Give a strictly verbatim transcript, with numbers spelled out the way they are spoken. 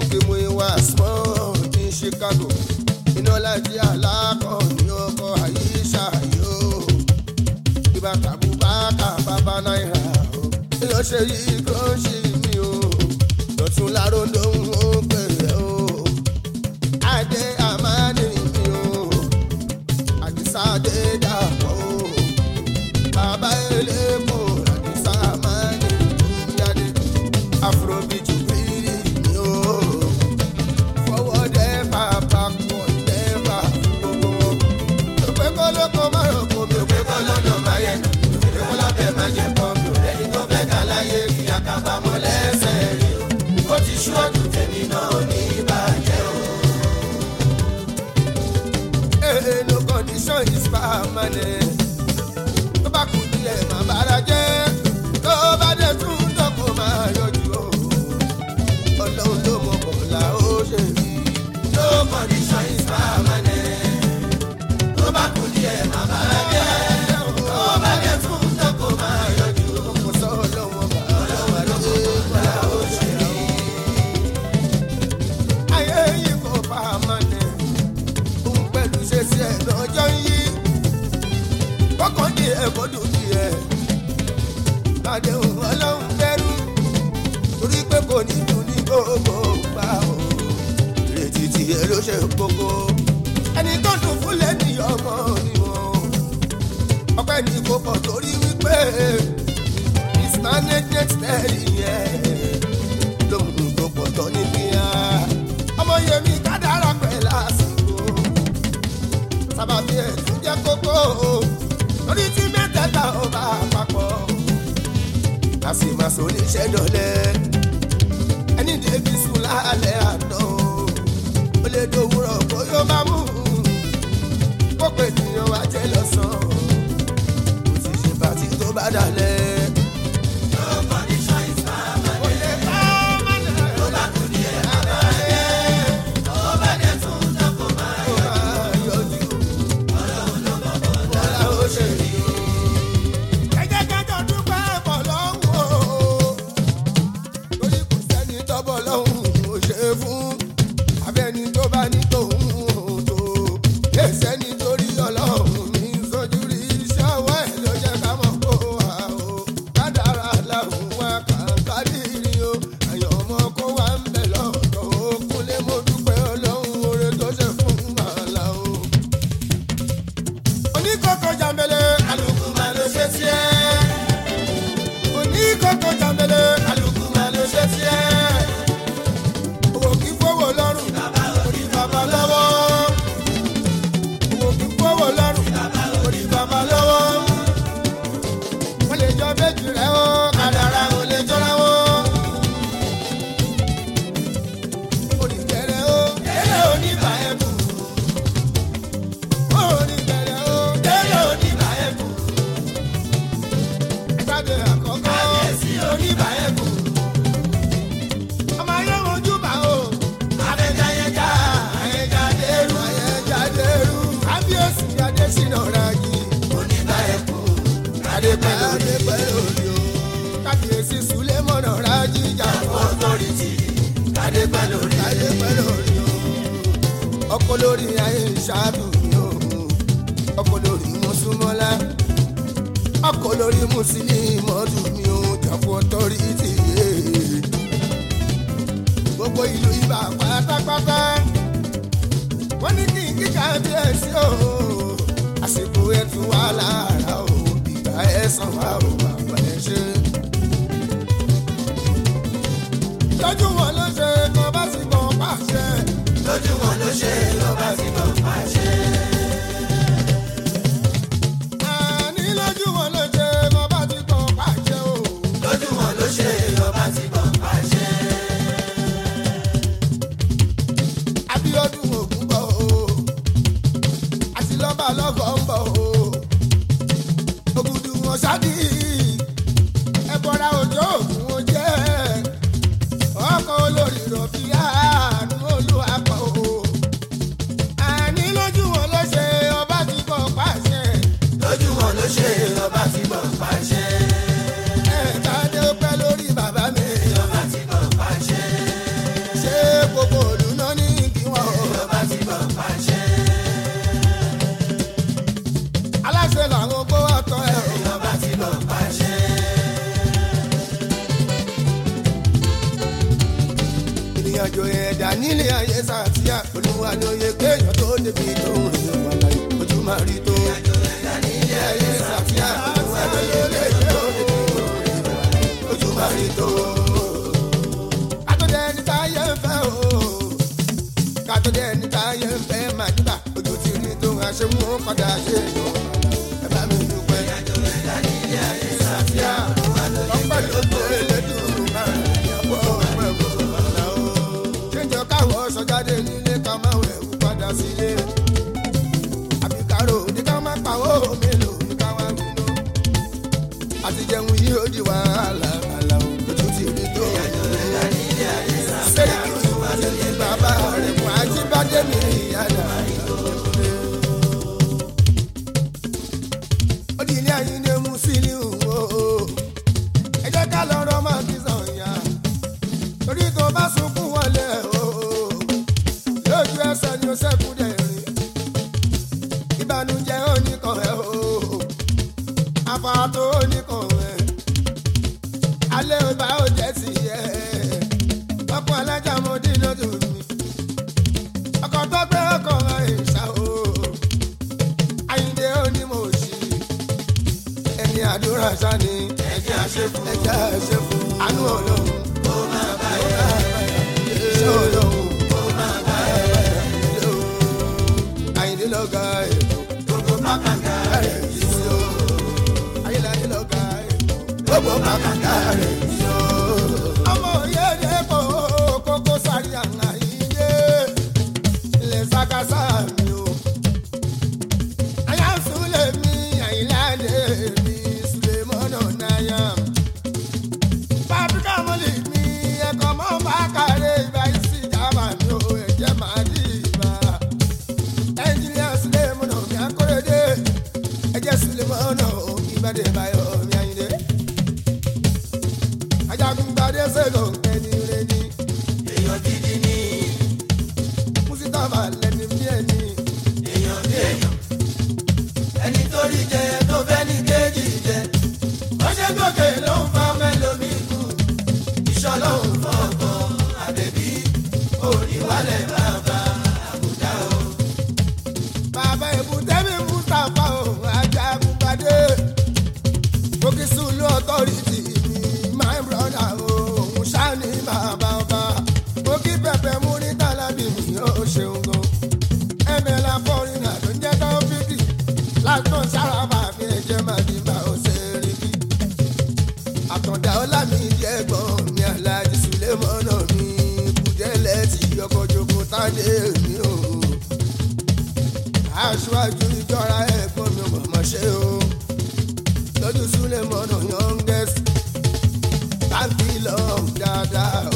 òkè mú ìwà small ní Chicago iná lájí alákọ̀ ní ọkọ̀ àyíṣà yóò ìbá tàbúbákà bàbá náírà o èèyàn ṣe yí kó ṣì mí o lọ́tún láròndó ń ó pèrè o adé àmánì mi o àdìsá dé dàpọ̀ o bàbá elépo àdìsá àmánì ìyáde afrobeat bírí mi o fọwọ́ dẹ́fà backward dẹ́fà gbogbo òpè kọ́ ló kọ́ márùn kò mi òpè kọ́ lọ́nà máyẹ̀ òpè kọ́ lábẹ́ máa jẹ́ pọ́ mi ò lẹ́ni tó fẹ́ ká láyé kí akábàámọ̀ lẹ́sẹ̀ rí o ó ti ṣúọ́dù tèmi náà ní ìbàjẹ́ o. Hey, no condition is permanent. Tó bá kú díẹ̀ máa bára jẹ́, tó bá dé tún dọ́kọ̀ máa yọjú o. Ọlọ́run ló mọ bọ̀lá ó ṣe rí. No condition is permanent. Tó bá kú díẹ̀ máa bára jẹ́, tó bá dé tún dọ́kọ̀ máa yọjú o. Kò sọ ọlọ́run bá ọlọ́run ló mọ bọ̀lá ó ṣe rí. Ayé yìí kò permanent. Òun pẹ̀lú ṣe sí ẹ̀ lọ́jọ́ yìí. Kọ́kọ́ di ẹ̀kọ́ dùn ẹ̀. Bàdé òun ọlọ́run bẹ̀rù. Torí pé kò ní dùn ní gbogbo gbà o. Ìrètí tiẹ̀ ló ṣe kókó. Ẹni tó dùn fún lẹ́ni ọmọ ni wọ́n. Ọpẹ́ ní kò pọ̀ torí wípé mismanagement tẹ̀lé yẹn. Lóhùn tó pọ̀ tán ní kíá. Ọmọ yẹmi kádàrá pẹ̀ lásìkò. Sábàbí ẹ̀ tún jẹ́ kókó. Lórí tí mẹ́tẹ̀ẹ̀ta ó bá papọ̀. A sì máa sọ oníṣẹ́ dọ̀lẹ́. Ẹni débi sùn lálẹ́ àná. Ó lè dòwúrọ̀ kó yóò bá mú. Kó pè níyàn wá jẹ́ lọ́sàn-án. Kò sì ṣe bàtí tó bá dalẹ̀. No condition is permanent. Kò lè bá mọ́lẹ̀. Tó bá kú díẹ̀ abáyé. Tó bá dé tún dọ́kọ̀ máa yọjú. Ọlọ́run ló mọ̀ bọ́lá ó ṣe rí. Ẹ jẹ́ kájọ dúpẹ́ bọ̀ lọ́hùn o. Torí kò sẹ́ni tọ́bọ̀ lọ́hùn ò ṣe fún. Abẹ́ni tó bá ní tòun ò tó. Èsẹ́ nítorí ọlọ́run ní sójú rí iṣẹ́ ọwọ́ ẹ̀ ló jẹ́ ká mọ̀ kó wà o. Kádàrá làwọn wá kàńkà dìrì o. Àyàn ọmọ kó wá ń bẹ̀ lọ́dọ̀ o. Kúnlé mo dúpẹ́ ọlọ́run oore tó ṣe fún màlá o. Oníkókó jàmbélé kálukú máa ló ṣe tiẹ̀. Oníkókó jàmbélé kálukú máa ló ṣe tiẹ̀. Owó kì í fowó lọ́rùn orí bàbá lọ́wọ́. Owó kì í fowó lọ́rùn orí bàbá lọ́wọ́. Wọ́n lè jọ méjì rẹ̀ o, kádàrá ò lè jọra wọn. Oníbẹ̀rẹ̀ o, délé oníbà ẹ̀ kù. Oníbẹ̀rẹ̀ o, délé oníbà ẹ̀ kù. Ẹgbàdé àkọ́kọ́ kábíyèsí oníbà ẹ̀ kù. Ọmọ ayé wojú bá o. Abẹ́jáyẹjá, ayẹjá dérú, ayẹjá dérú. Kábíyèsí Adésínà Rájí. Oníbà ẹ̀ kù. Adépẹ́ lórí o. Kábíyèsí Súlémọ̀nà Rájí jà fún ọ̀tọ́rìtì. Adépẹ́ lórí Adépẹ́ lórí o. Ọkọ lórí ayé ìṣáàdù mi o. Ọkọ lórí Mùsùlùmọ́lá. Ọkọ lórí Mùsùlùmọ́dù mi o. Jà fún ọ̀tọ́rìtì. Gbogbo ìlú Ìbà pátápátá. Wọ́n ní kí n kí kábíyèsí o. Àsìkò ẹ̀ tún wà lára o. Ìgbà ẹ̀ sàn wá o, bàbá ẹ̀ ṣe. Lójú wọn ló ṣe kọ́ bá sì bọ̀ pàṣẹ. Lójú wọn ló ṣe kọ́ bá sì bọ̀ pàṣẹ. Àní lójú wọn ló ṣe kọ́ bá sì bọ̀ pàṣẹ o. Lójú wọn ló ṣe kọ́ bá sì bọ̀ pàṣẹ. Abíọ́dún Ògún bọ̀ o. Àti lọ́ba lọ́gọ̀ ń bọ̀ o. Ògùdù wọn ṣáàdì. Ẹ̀bọ̀ra òjò ògùn wọn jẹ́. Ọkọ̀ olórí rọ̀bì àánú olúwapọ̀ o. Àní lójú wọn àjò ẹ̀dá nílé ayé sàtìyà olúwa ló yẹ kéèyàn tó débi tó ń rìn wà láyé ojú máa rí tó. àjò ẹ̀dá nílé ayé sàtìyà olúwa ló yẹ kéèyàn tó débi tó ń rìn wà láyé ojú máa rí tó. kátó dé ní táyé ń fẹ́ o kátó dé ní táyé ń fẹ́ màdúbà ojú ti rí tó àṣẹ mú padà ṣe lọ ẹ bá mi dúpẹ́. àjò ẹ̀dá nílé ayé sàtìyà ọpẹ́ ló tó elédùn náà ìyàwó ọpẹ́ bò ọ̀la o. ṣéjọ káwọ́ sọ́jáde nílé ká máa wẹ̀wù padà sílé àbíkárò ní ká má pawó mélòó ní ká wá gbinú àti jẹun yìí ó di wàhálà àlà o ojú ti rí tó. sẹ́ríkì àti ní bàbá rẹ̀ fún ajíbádé mi ìyáda ó di ilé ayé ní mú sílíù o ẹ jẹ́ ká lọ́rọ́ máa fi sàn yá torí tó bá sunkún wọlé o lójú ẹsẹ̀ ni ó ṣẹ́kù dẹ̀rín ìbànújẹ́ oníkan ẹ̀ o àfààtò oníkan ẹ̀ alẹ́ ọba ò jẹ́ sí ẹ̀ ọkọ̀ alájà mo dín lójú mi ọkọ̀ tó gbé ọkọ̀ ìṣá o Àyìndé onímọ̀ òṣì ẹni àdúrà sani ẹjẹ́ àṣẹ́fún ẹjẹ́ àṣẹ́fún àánú ọlọ́run ó máa bá ẹ̀ ṣé ọlọ́run ó máa bá ẹ̀ Àyìndé lọ́gà ẹ̀ gbogbo pàkàndà rẹ̀ yìí o Ayéládé lọ́gà ẹ̀ gbogbo pàkàndà rẹ̀ yìí o. ọmọ yẹ́dẹ́ kó kókó sáré àná Àyìndé ilẹ̀ sàkásà mi o ayásùlẹ̀ mi Àyìnládé mi Sulemọ́nà náyà fábíkà mọ́lì mi ẹ̀kọ́ mọ́ bá kárẹ̀ ìbá ìsì ìjàmbá mi ò ẹ̀jẹ̀ máa dì ìbá ẹnjìnìà Sulemọ́nà mi Akóredé ẹ̀jẹ̀ Sulemọ́nà ìbàdí báyọ̀ mi Àyìndé Ajagungbadé ṣègùn ẹni rẹ̀ ni èèyàn gidi ni Mùsítàfà lẹ́ni bí ẹni èèyàn bí èèyàn ẹni tó rí jẹ tó fẹ́ ní kéjì jẹ ọṣẹ gòkè ló ń fa mẹ́lòmí kù ìṣọlọ́hún fọ́ọ̀kan àbẹ̀bí òníwálẹ̀ bàbá àbúdá o. bàbá èbúté mi Mùsítàfà o Ajagungbadé fòkìsù ló ọtọ́rìtì mi my brother o òun ṣáà ní bàbá ọba òkì pẹ̀pẹ̀ mú ní tálábì mi ó ṣeun gan ẹ̀mẹ́lá fọ́rin àdó ń jẹ́ Taofiki látàn sárábà fi ẹ̀jẹ̀ máa di bá ó ṣe rí bí. àtọ̀dá ọlámi jẹ́ gbọ́n mi Aláàjì Sulemọ́nà mi kùjẹ́lẹ̀ tí ọkọ̀ jogun tádé mi o. aṣáájú ìjọra ẹ̀gbọ́n mi ò mọ̀ ṣe o. lójú Sulemọ́nà youngest tàbí lọ dáadáa